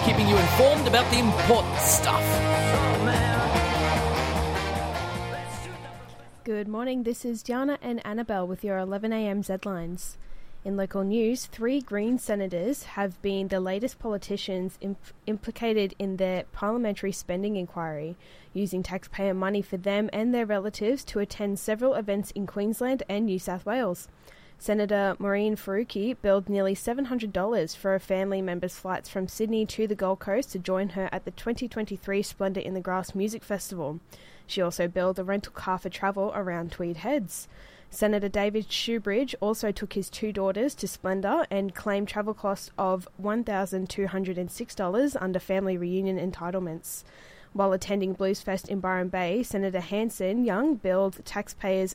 keeping you informed about the important stuff. Good morning, this is Diana and Annabelle with your 11am Zlines. In local news, 3 Green senators have been the latest politicians implicated in their parliamentary spending inquiry, using taxpayer money for them and their relatives to attend several events in Queensland and New South Wales. Senator Maureen Faruqi billed nearly $700 for a family member's flights from Sydney to the Gold Coast to join her at the 2023 Splendour in the Grass Music Festival. She also billed a rental car for travel around Tweed Heads. Senator David Shoebridge also took his 2 daughters to Splendour and claimed travel costs of $1,206 under family reunion entitlements. While attending Bluesfest in Byron Bay, Senator Hanson Young billed taxpayers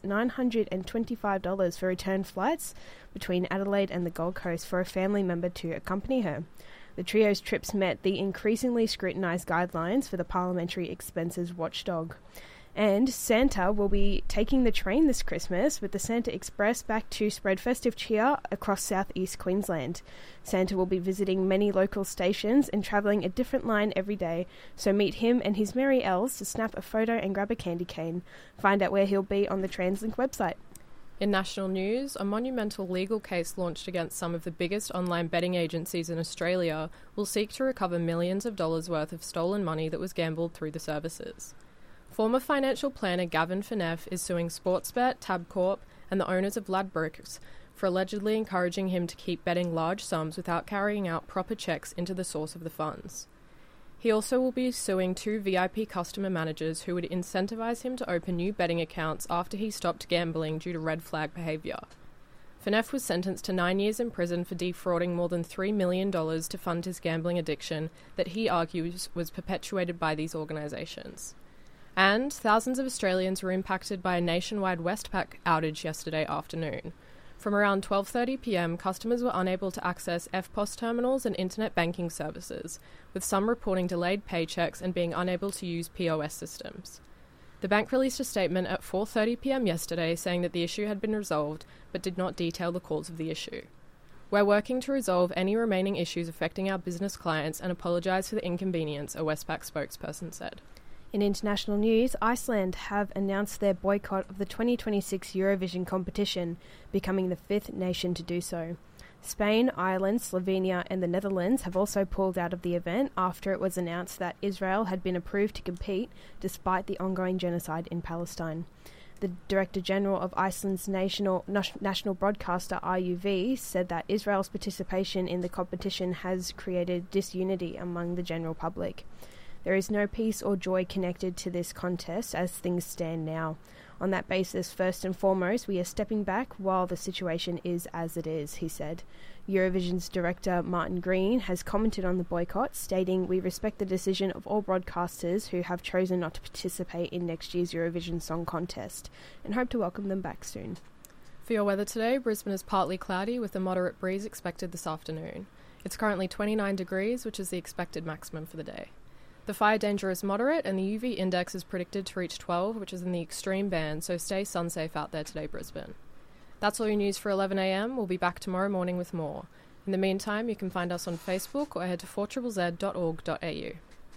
$925 for return flights between Adelaide and the Gold Coast for a family member to accompany her. The trio's trips met the increasingly scrutinised guidelines for the Parliamentary Expenses Watchdog. And Santa will be taking the train this Christmas with the Santa Express back to spread festive cheer across southeast Queensland. Santa will be visiting many local stations and travelling a different line every day, so meet him and his merry elves to snap a photo and grab a candy cane. Find out where he'll be on the TransLink website. In national news, a monumental legal case launched against some of the biggest online betting agencies in Australia will seek to recover millions of dollars worth of stolen money that was gambled through the services. Former financial planner Gavin Phaneuf is suing Sportsbet, Tabcorp and the owners of Ladbrokes for allegedly encouraging him to keep betting large sums without carrying out proper checks into the source of the funds. He also will be suing 2 VIP customer managers who would incentivise him to open new betting accounts after he stopped gambling due to red flag behaviour. Phaneuf was sentenced to 9 years in prison for defrauding more than $3 million to fund his gambling addiction that he argues was perpetuated by these organisations. And thousands of Australians were impacted by a nationwide Westpac outage yesterday afternoon. From around 12:30pm, customers were unable to access EFTPOS terminals and internet banking services, with some reporting delayed paychecks and being unable to use POS systems. The bank released a statement at 4:30pm yesterday saying that the issue had been resolved, but did not detail the cause of the issue. We're working to resolve any remaining issues affecting our business clients and apologise for the inconvenience, a Westpac spokesperson said. In international news, Iceland have announced their boycott of the 2026 Eurovision competition, becoming the 5th nation to do so. Spain, Ireland, Slovenia and the Netherlands have also pulled out of the event after it was announced that Israel had been approved to compete despite the ongoing genocide in Palestine. The Director General of Iceland's national broadcaster RUV said that Israel's participation in the competition has created disunity among the general public. There is no peace or joy connected to this contest as things stand now. On that basis, first and foremost, we are stepping back while the situation is as it is, he said. Eurovision's director Martin Green has commented on the boycott, stating, "We respect the decision of all broadcasters who have chosen not to participate in next year's Eurovision Song Contest and hope to welcome them back soon." For your weather today, Brisbane is partly cloudy with a moderate breeze expected this afternoon. It's currently 29 degrees, which is the expected maximum for the day. The fire danger is moderate and the UV index is predicted to reach 12, which is in the extreme band, so stay sun-safe out there today, Brisbane. That's all your news for 11am. We'll be back tomorrow morning with more. In the meantime, you can find us on Facebook or head to 4ZZZ.org.au.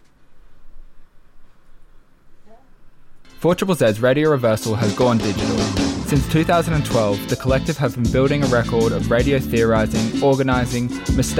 4ZZZ's Radio Reversal has gone digital. Since 2012, the collective have been building a record of radio theorising, organising, mistakes,